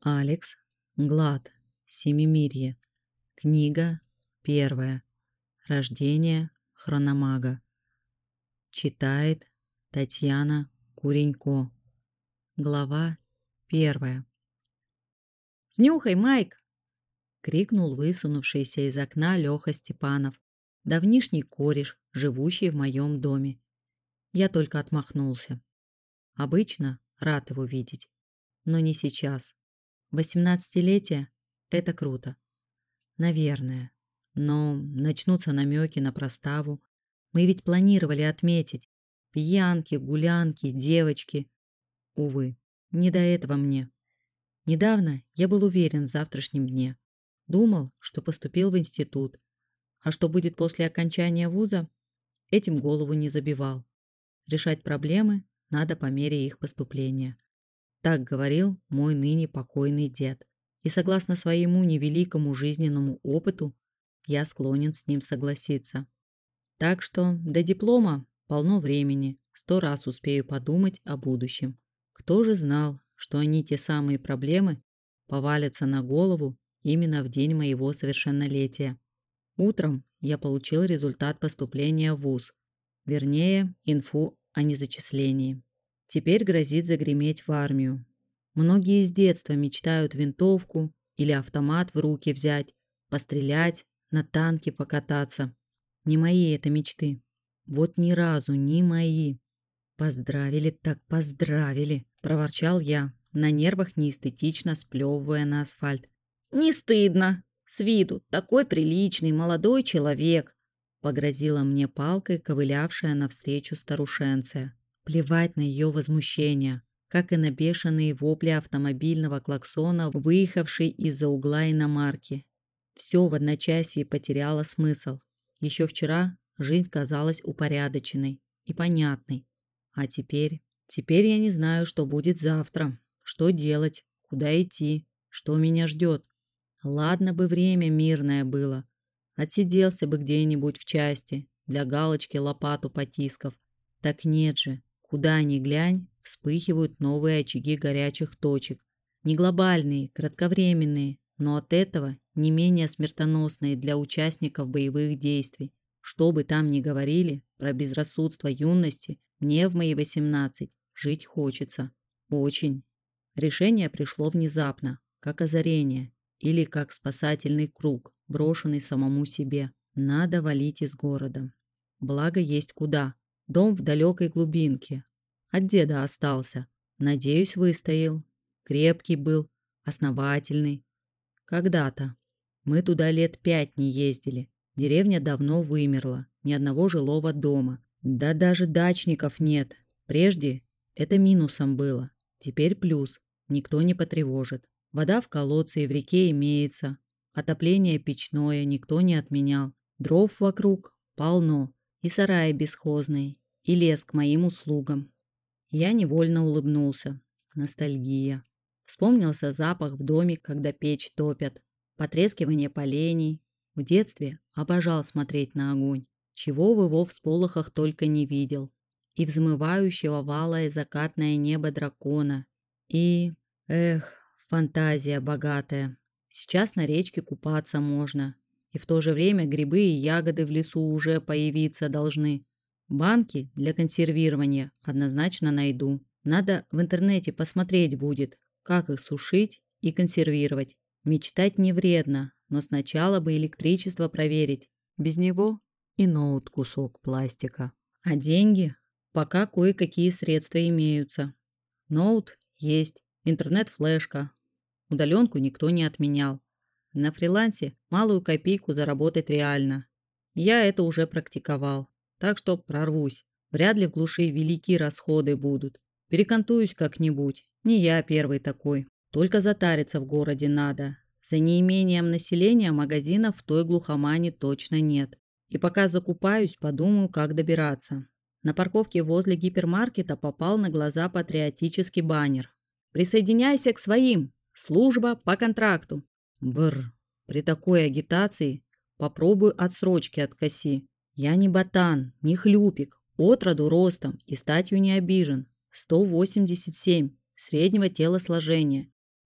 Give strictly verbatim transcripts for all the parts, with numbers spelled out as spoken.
Алекс Глад. Семимирье. Книга первая. Рождение Хрономага. Читает Татьяна Куренько. Глава первая. «Снюхай, Майк!» — крикнул высунувшийся из окна Леха Степанов, давнишний кореш, живущий в моем доме. Я только отмахнулся. Обычно рад его видеть, но не сейчас. Восемнадцатилетие — это круто. Наверное. Но начнутся намеки на проставу. Мы ведь планировали отметить. Пьянки, гулянки, девочки. Увы, не до этого мне. Недавно я был уверен в завтрашнем дне. Думал, что поступил в институт. А что будет после окончания вуза, этим голову не забивал. Решать проблемы надо по мере их поступления. Так говорил мой ныне покойный дед. И согласно своему невеликому жизненному опыту, я склонен с ним согласиться. Так что до диплома полно времени, сто раз успею подумать о будущем. Кто же знал, что они, те самые проблемы, повалятся на голову именно в день моего совершеннолетия. Утром я получил результат поступления в вуз, вернее, инфу о незачислении. Теперь грозит загреметь в армию. Многие с детства мечтают винтовку или автомат в руки взять, пострелять, на танке покататься. Не мои это мечты. Вот ни разу не мои. Поздравили так поздравили, проворчал я, на нервах неэстетично сплевывая на асфальт. Не стыдно. С виду такой приличный молодой человек, погрозила мне палкой ковылявшая навстречу старушенция. Плевать на ее возмущение, как и на бешеные вопли автомобильного клаксона, выехавшей из-за угла иномарки. Все в одночасье потеряло смысл. Еще вчера жизнь казалась упорядоченной и понятной. А теперь... Теперь я не знаю, что будет завтра, что делать, куда идти, что меня ждет. Ладно бы время мирное было. Отсиделся бы где-нибудь в части, для галочки лопату потискав. Так нет же. Куда ни глянь, вспыхивают новые очаги горячих точек. Не глобальные, кратковременные, но от этого не менее смертоносные для участников боевых действий. Что бы там ни говорили про безрассудство юности, мне в мои восемнадцать жить хочется. Очень. Решение пришло внезапно, как озарение или как спасательный круг, брошенный самому себе. Надо валить из города. Благо есть куда. Дом в далекой глубинке. От деда остался. Надеюсь, выстоял. Крепкий был, основательный. Когда-то. Мы туда лет пять не ездили. Деревня давно вымерла. Ни одного жилого дома. Да даже дачников нет. Прежде это минусом было. Теперь плюс. Никто не потревожит. Вода в колодце и в реке имеется. Отопление печное никто не отменял. Дров вокруг полно. И сараи бесхозные, и лес к моим услугам. Я невольно улыбнулся. Ностальгия. Вспомнился запах в доме, когда печь топят. Потрескивание полений. В детстве обожал смотреть на огонь. Чего в его всполохах только не видел. И взмывающего валое закатное небо дракона. И... Эх, фантазия богатая. Сейчас на речке купаться можно. И в то же время грибы и ягоды в лесу уже появиться должны. Банки для консервирования однозначно найду. Надо в интернете посмотреть будет, как их сушить и консервировать. Мечтать не вредно, но сначала бы электричество проверить. Без него и ноут кусок пластика. А деньги? Пока кое-какие средства имеются. Ноут есть, интернет-флешка. Удаленку никто не отменял. На фрилансе малую копейку заработать реально. Я это уже практиковал, так что прорвусь. Вряд ли в глуши велики расходы будут. Перекантуюсь как-нибудь. Не я первый такой. Только затариться в городе надо. За неимением населения магазинов в той глухомане точно нет. И пока закупаюсь, подумаю, как добираться. На парковке возле гипермаркета попал на глаза патриотический баннер. «Присоединяйся к своим! Служба по контракту!» Бррр, при такой агитации попробую отсрочки откоси. Я не ботан, не хлюпик, отроду ростом и статью не обижен. сто восемьдесят семь, среднего телосложения.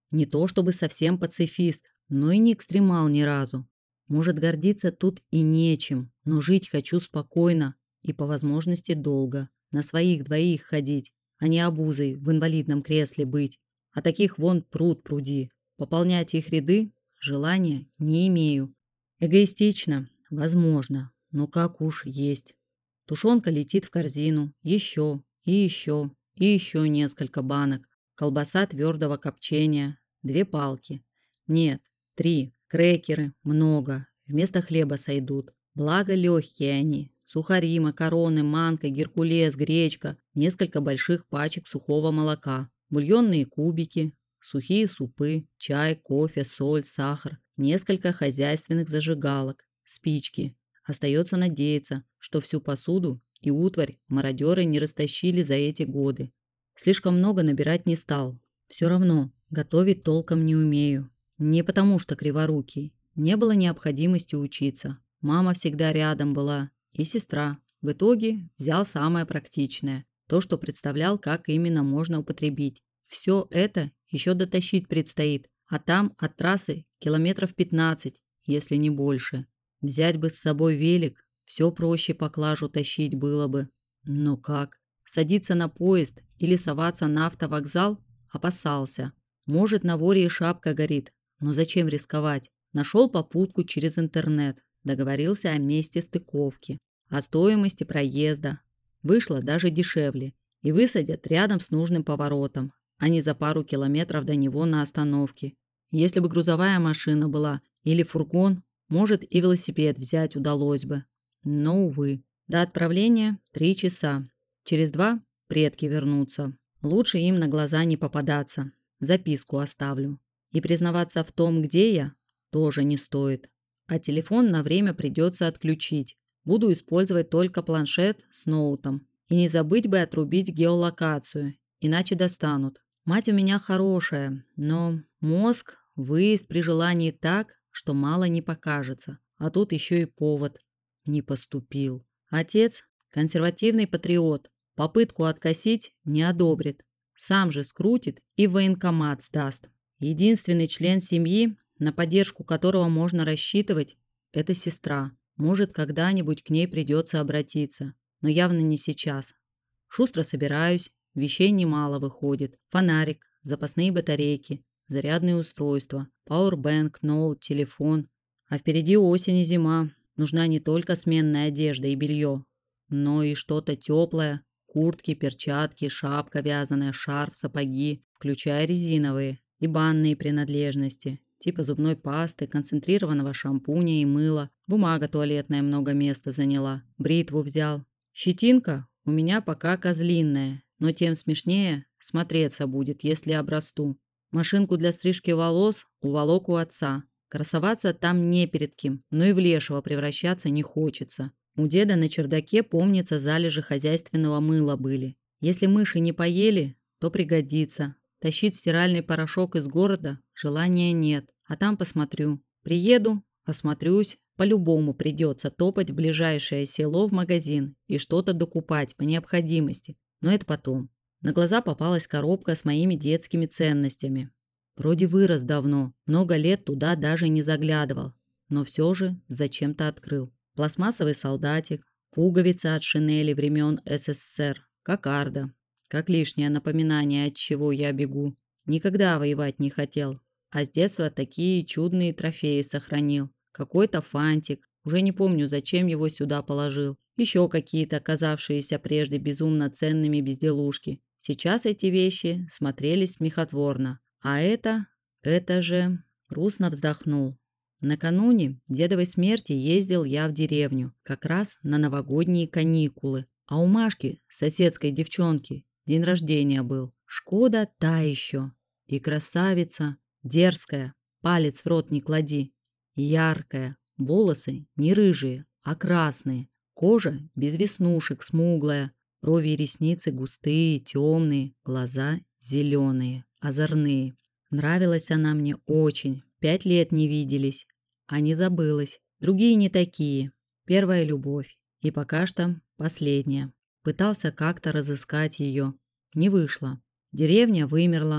Не то чтобы совсем пацифист, но и не экстремал ни разу. Может, гордиться тут и нечем, но жить хочу спокойно и по возможности долго. На своих двоих ходить, а не обузой в инвалидном кресле быть. А таких вон пруд пруди. Пополнять их ряды желания не имею. Эгоистично, возможно, но как уж есть. Тушенка летит в корзину, еще, и еще, и еще несколько банок. Колбаса твердого копчения, две палки. Нет, три. Крекеры, много. Вместо хлеба сойдут. Благо легкие они. Сухари, макароны, манка, геркулес, гречка. Несколько больших пачек сухого молока. Бульонные кубики. Сухие супы, чай, кофе, соль, сахар. Несколько хозяйственных зажигалок. Спички. Остается надеяться, что всю посуду и утварь мародеры не растащили за эти годы. Слишком много набирать не стал. Все равно готовить толком не умею. Не потому что криворукий. Не было необходимости учиться. Мама всегда рядом была. И сестра. В итоге взял самое практичное. То, что представлял, как именно можно употребить. Все это еще дотащить предстоит. А там от трассы километров пятнадцать, если не больше. Взять бы с собой велик, все проще поклажу тащить было бы. Но как? Садиться на поезд или соваться на автовокзал? Опасался. Может, на воре и шапка горит, но зачем рисковать? Нашел попутку через интернет, договорился о месте стыковки, о стоимости проезда. Вышло даже дешевле. И высадят рядом с нужным поворотом, а не за пару километров до него на остановке. Если бы грузовая машина была или фургон, может, и велосипед взять удалось бы. Но, увы, до отправления три часа. Через два предки вернутся. Лучше им на глаза не попадаться. Записку оставлю. И признаваться в том, где я, тоже не стоит. А телефон на время придется отключить. Буду использовать только планшет с ноутом. И не забыть бы отрубить геолокацию, иначе достанут. Мать у меня хорошая, но мозг выезд при желании так, что мало не покажется. А тут еще и повод. Не поступил. Отец – консервативный патриот. Попытку откосить не одобрит. Сам же скрутит и в военкомат сдаст. Единственный член семьи, на поддержку которого можно рассчитывать, это сестра. Может, когда-нибудь к ней придется обратиться. Но явно не сейчас. Шустро собираюсь, вещей немало выходит. Фонарик, запасные батарейки, зарядные устройства, пауэрбэнк, ноут, телефон. А впереди осень и зима. Нужна не только сменная одежда и белье, но и что-то теплое. Куртки, перчатки, шапка вязаная, шарф, сапоги, включая резиновые, и банные принадлежности, типа зубной пасты, концентрированного шампуня и мыла. Бумага туалетная много места заняла. Бритву взял. Щетинка у меня пока козлиная, но тем смешнее смотреться будет, если обрасту. Машинку для стрижки волос уволок у отца. Красоваться там не перед кем, но и в лешего превращаться не хочется. У деда на чердаке, помнится, залежи хозяйственного мыла были. Если мыши не поели, то пригодится. Тащить стиральный порошок из города желания нет, а там посмотрю. Приеду, осмотрюсь, по-любому придется топать в ближайшее село в магазин и что-то докупать по необходимости, но это потом. На глаза попалась коробка с моими детскими ценностями. Вроде вырос давно, много лет туда даже не заглядывал, но все же зачем-то открыл. Пластмассовый солдатик, пуговицы от шинели времен СССР, кокарда. Как лишнее напоминание, от чего я бегу. Никогда воевать не хотел, а с детства такие чудные трофеи сохранил. Какой-то фантик, уже не помню, зачем его сюда положил. Еще какие-то оказавшиеся прежде безумно ценными безделушки. Сейчас эти вещи смотрелись смехотворно. А это, это же... Грустно вздохнул. Накануне дедовой смерти ездил я в деревню, как раз на новогодние каникулы. А у Машки, соседской девчонки, день рождения был. Шкода та еще. И красавица, дерзкая, палец в рот не клади. Яркая, волосы не рыжие, а красные. Кожа без веснушек, смуглая. Брови и ресницы густые, темные, глаза зеленые, озорные. Нравилась она мне очень. Пять лет не виделись, а не забылась. Другие не такие. Первая любовь. И пока что последняя. Пытался как-то разыскать ее. Не вышло. Деревня вымерла.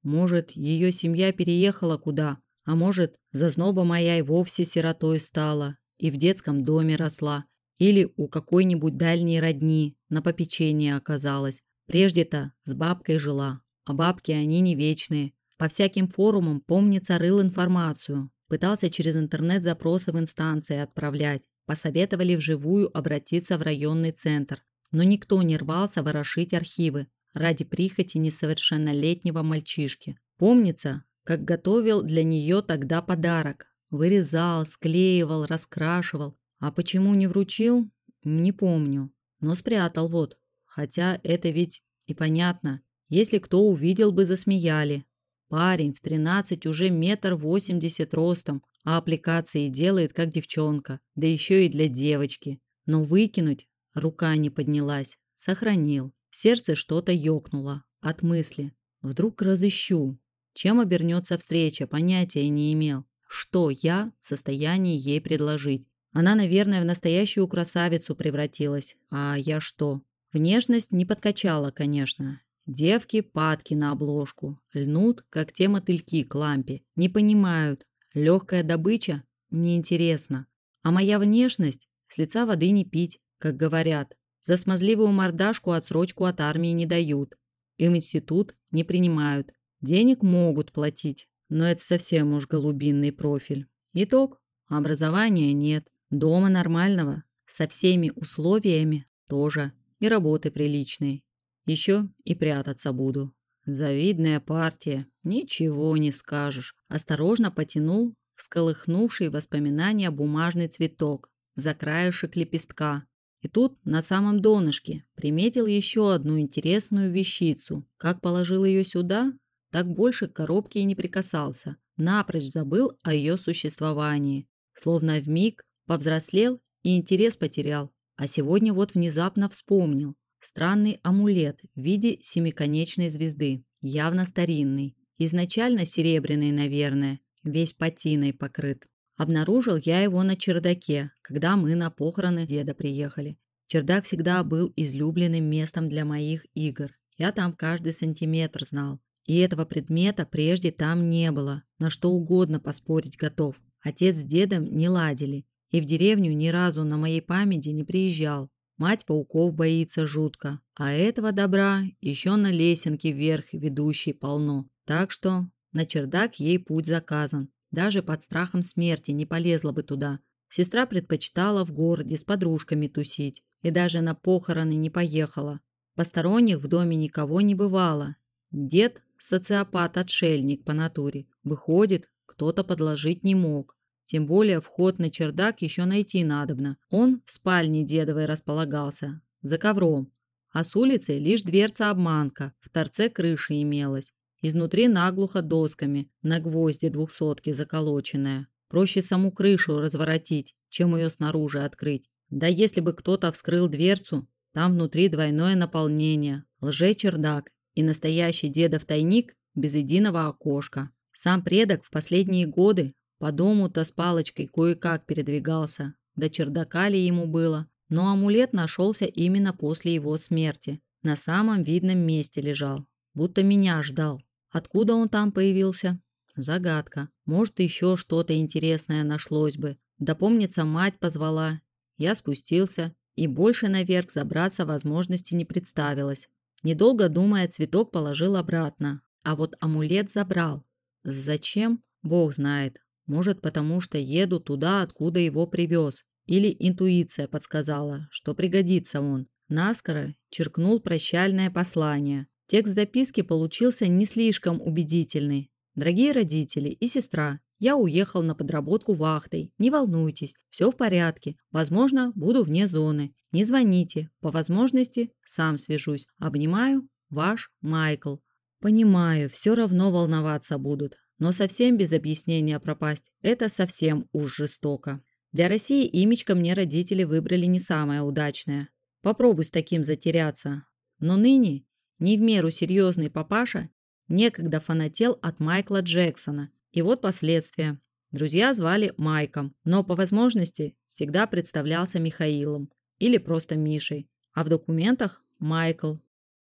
Может, ее семья переехала куда, а может, зазноба моя и вовсе сиротой стала и в детском доме росла, или у какой-нибудь дальней родни на попечении оказалась. Прежде-то с бабкой жила, а бабки они не вечные. По всяким форумам, помнится, рыл информацию, пытался через интернет запросы в инстанции отправлять, посоветовали вживую обратиться в районный центр, но никто не рвался ворошить архивы ради прихоти несовершеннолетнего мальчишки. Помнится, как готовил для нее тогда подарок. Вырезал, склеивал, раскрашивал. А почему не вручил, не помню. Но спрятал вот. Хотя это ведь и понятно. Если кто увидел бы, засмеяли. Парень в тринадцать уже метр восемьдесят ростом, а аппликации делает как девчонка, да еще и для девочки. Но выкинуть рука не поднялась. Сохранил. В сердце что-то ёкнуло от мысли. Вдруг разыщу. Чем обернется встреча, понятия не имел. Что я в состоянии ей предложить? Она, наверное, в настоящую красавицу превратилась. А я что? Внешность не подкачала, конечно. Девки падки на обложку. Льнут, как те мотыльки к лампе. Не понимают. Легкая добыча? Неинтересно. А моя внешность? С лица воды не пить, как говорят. За смазливую мордашку отсрочку от армии не дают. И в институт не принимают. Денег могут платить. Но это совсем уж голубинный профиль. Итог. Образования нет. Дома нормального. Со всеми условиями тоже. И работы приличной. Еще и прятаться буду. Завидная партия. Ничего не скажешь. Осторожно потянул всколыхнувший воспоминания бумажный цветок за краешек лепестка. И тут на самом донышке приметил еще одну интересную вещицу. Как положил ее сюда, так больше к коробке и не прикасался. Напрочь забыл о ее существовании. Словно вмиг повзрослел и интерес потерял. А сегодня вот внезапно вспомнил. Странный амулет в виде семиконечной звезды. Явно старинный. Изначально серебряный, наверное. Весь патиной покрыт. Обнаружил я его на чердаке, когда мы на похороны деда приехали. Чердак всегда был излюбленным местом для моих игр. Я там каждый сантиметр знал. И этого предмета прежде там не было. На что угодно поспорить готов. Отец с дедом не ладили. И в деревню ни разу на моей памяти не приезжал. Мать пауков боится жутко. А этого добра еще на лесенке вверх ведущей полно. Так что на чердак ей путь заказан. Даже под страхом смерти не полезла бы туда. Сестра предпочитала в городе с подружками тусить. И даже на похороны не поехала. Посторонних в доме никого не бывало. Дед – социопат-отшельник по натуре. Выходит, кто-то подложить не мог. Тем более вход на чердак еще найти надобно. Он в спальне дедовой располагался, за ковром. А с улицы лишь дверца-обманка, в торце крыши имелась. Изнутри наглухо досками, на гвозди двухсотки заколоченная. Проще саму крышу разворотить, чем ее снаружи открыть. Да если бы кто-то вскрыл дверцу, там внутри двойное наполнение, лже-чердак и настоящий дедов тайник без единого окошка. Сам предок в последние годы по дому-то с палочкой кое-как передвигался, до чердака ли ему было, но амулет нашелся именно после его смерти. На самом видном месте лежал, будто меня ждал. Откуда он там появился? Загадка. Может, еще что-то интересное нашлось бы. Да помнится, мать позвала. Я спустился, и больше наверх забраться возможности не представилось. Недолго думая, цветок положил обратно, а вот амулет забрал. Зачем? Бог знает. Может, потому что еду туда, откуда его привез. Или интуиция подсказала, что пригодится он. Наскоро черкнул прощальное послание. Текст записки получился не слишком убедительный. Дорогие родители и сестра, я уехал на подработку вахтой. Не волнуйтесь, все в порядке. Возможно, буду вне зоны. Не звоните. По возможности, сам свяжусь. Обнимаю, ваш Майкл. Понимаю, все равно волноваться будут. Но совсем без объяснения пропасть – это совсем уж жестоко. Для России имечко мне родители выбрали не самое удачное. Попробуй с таким затеряться. Но ныне не в меру серьезный папаша некогда фанател от Майкла Джексона. И вот последствия. Друзья звали Майком, но по возможности всегда представлялся Михаилом или просто Мишей. А в документах – Майкл.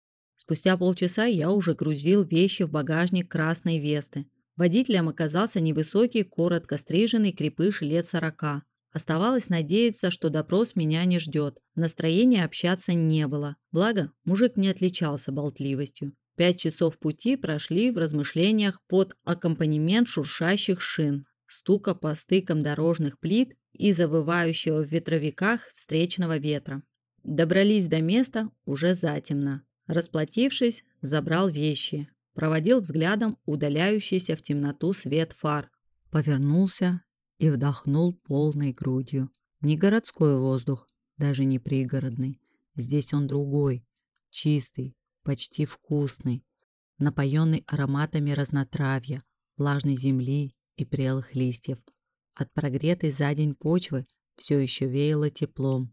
Спустя полчаса я уже грузил вещи в багажник красной Весты. Водителем оказался невысокий, коротко стриженный крепыш лет сорока. Оставалось надеяться, что допрос меня не ждет. Настроения общаться не было. Благо, мужик не отличался болтливостью. Пять часов пути прошли в размышлениях под аккомпанемент шуршащих шин, стука по стыкам дорожных плит и завывающего в ветровиках встречного ветра. Добрались до места уже затемно. Расплатившись, забрал вещи. Проводил взглядом удаляющийся в темноту свет фар. Повернулся и вдохнул полной грудью. Не городской воздух, даже не пригородный. Здесь он другой, чистый, почти вкусный, напоенный ароматами разнотравья, влажной земли и прелых листьев. От прогретой за день почвы все еще веяло теплом.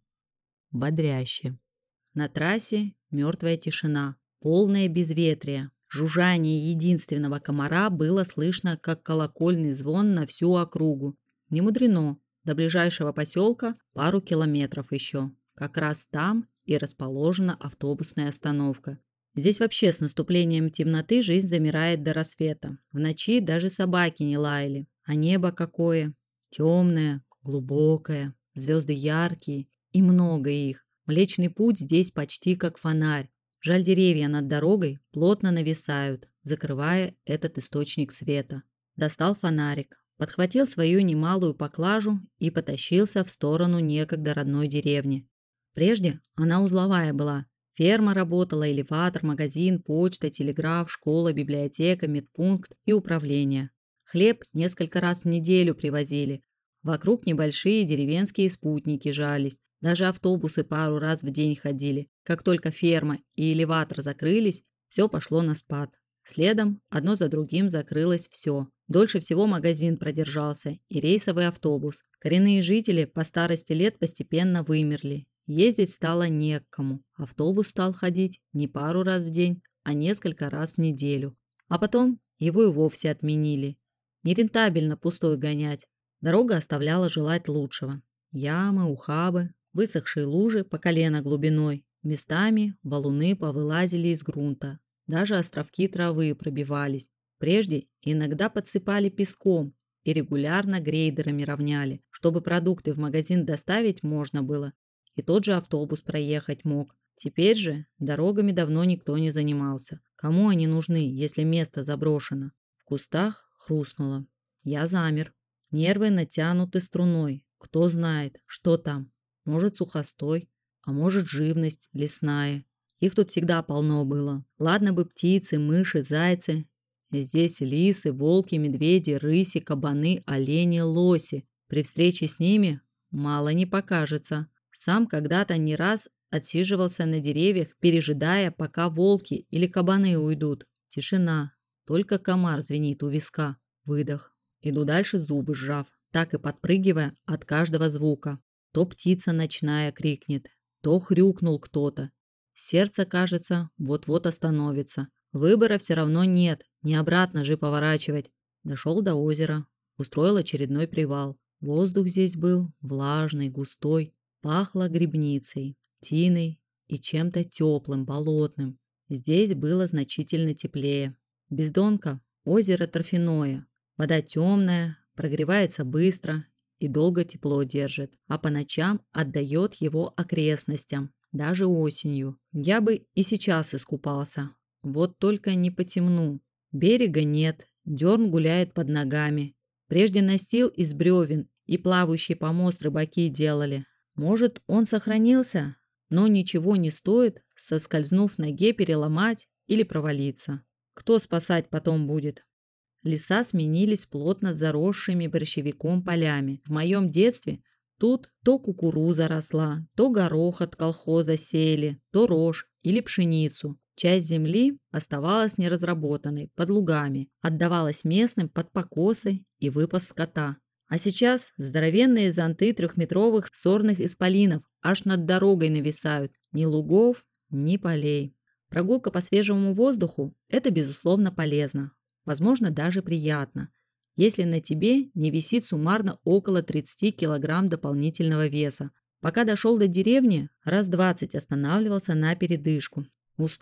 Бодряще. На трассе мертвая тишина, полное безветрие. Жужжание единственного комара было слышно, как колокольный звон на всю округу. Не мудрено. До ближайшего поселка пару километров еще. Как раз там и расположена автобусная остановка. Здесь вообще с наступлением темноты жизнь замирает до рассвета. В ночи даже собаки не лаяли. А небо какое! Темное, глубокое, звезды яркие и много их. Млечный путь здесь почти как фонарь. Жаль, деревья над дорогой плотно нависают, закрывая этот источник света. Достал фонарик, подхватил свою немалую поклажу и потащился в сторону некогда родной деревни. Прежде она узловая была. Ферма работала, элеватор, магазин, почта, телеграф, школа, библиотека, медпункт и управление. Хлеб несколько раз в неделю привозили. Вокруг небольшие деревенские спутники жались. Даже автобусы пару раз в день ходили. Как только ферма и элеватор закрылись, все пошло на спад. Следом одно за другим закрылось все. Дольше всего магазин продержался и рейсовый автобус. Коренные жители по старости лет постепенно вымерли. Ездить стало не к кому. Автобус стал ходить не пару раз в день, а несколько раз в неделю. А потом его и вовсе отменили. Нерентабельно пустой гонять. Дорога оставляла желать лучшего. Ямы, ухабы, высохшие лужи по колено глубиной. Местами валуны повылазили из грунта. Даже островки травы пробивались. Прежде иногда подсыпали песком и регулярно грейдерами равняли, чтобы продукты в магазин доставить можно было. И тот же автобус проехать мог. Теперь же дорогами давно никто не занимался. Кому они нужны, если место заброшено? В кустах хрустнуло. Я замер. Нервы натянуты струной. Кто знает, что там. Может, сухостой, а может, живность лесная. Их тут всегда полно было. Ладно бы птицы, мыши, зайцы. Здесь лисы, волки, медведи, рыси, кабаны, олени, лоси. При встрече с ними мало не покажется. Сам когда-то не раз отсиживался на деревьях, пережидая, пока волки или кабаны уйдут. Тишина. Только комар звенит у виска. Выдох. Иду дальше, зубы сжав, так и подпрыгивая от каждого звука. То птица ночная крикнет, то хрюкнул кто-то. Сердце, кажется, вот-вот остановится. Выбора все равно нет, не обратно же поворачивать. Дошел до озера, устроил очередной привал. Воздух здесь был влажный, густой. Пахло грибницей, тиной и чем-то теплым, болотным. Здесь было значительно теплее. Бездонка – озеро торфяное. Вода темная, прогревается быстро и долго тепло держит, а по ночам отдает его окрестностям, даже осенью. Я бы и сейчас искупался, вот только не по темну. Берега нет, дерн гуляет под ногами. Прежде настил из бревен и плавающий помост рыбаки делали. Может, он сохранился, но ничего не стоит, соскользнув в ноге, переломать или провалиться. Кто спасать потом будет? Леса сменились плотно заросшими борщевиком полями. В моем детстве тут то кукуруза росла, то горох от колхоза сеяли, то рожь или пшеницу. Часть земли оставалась неразработанной, под лугами, отдавалась местным под покосы и выпас скота. А сейчас здоровенные зонты трехметровых сорных исполинов аж над дорогой нависают. Ни лугов, ни полей. Прогулка по свежему воздуху – это, безусловно, полезно. Возможно, даже приятно, если на тебе не висит суммарно около тридцати килограмм дополнительного веса. Пока дошел до деревни, раз двадцать останавливался на передышку. Устал?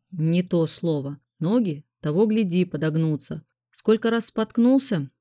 Не то слово. Ноги, того гляди, подогнутся. Сколько раз споткнулся,